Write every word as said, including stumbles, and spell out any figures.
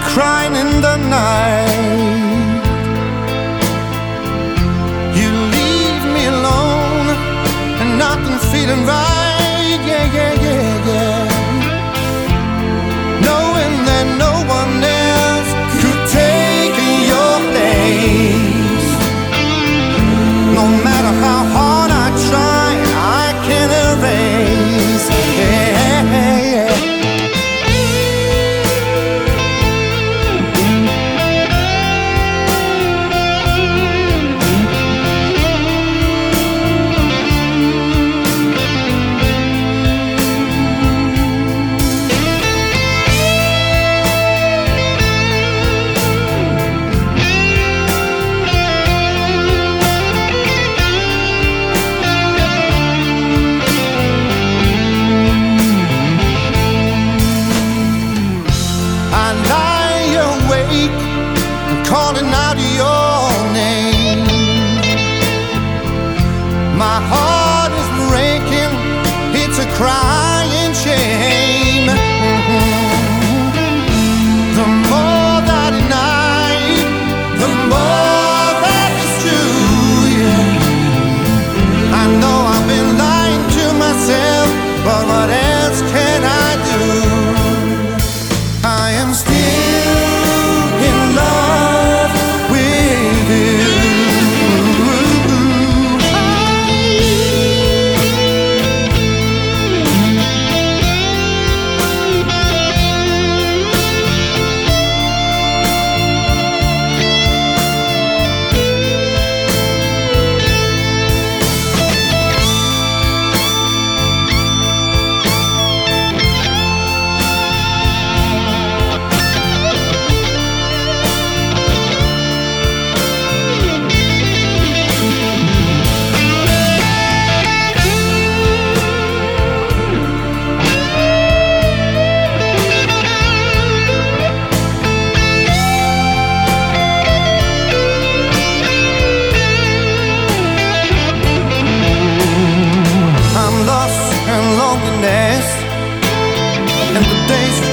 crying in the night. You leave me alone and nothing feeling right. Yeah, yeah, yeah, yeah. Knowing that no one else could take your place. No matter how hard I try, I can't erase. Yeah, yeah. Calling out your name. My heart is breaking, it's a crying shame. Mm-hmm. The more that I deny, the more that is true. Yeah. I know I've been lying to myself, but what else can I do? I am still in love with you. I'm lost in loneliness, and the days